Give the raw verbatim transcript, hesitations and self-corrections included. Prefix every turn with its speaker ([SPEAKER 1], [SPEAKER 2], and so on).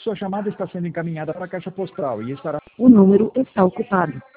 [SPEAKER 1] Sua chamada está sendo encaminhada para a caixa postal e estará...
[SPEAKER 2] O número está ocupado.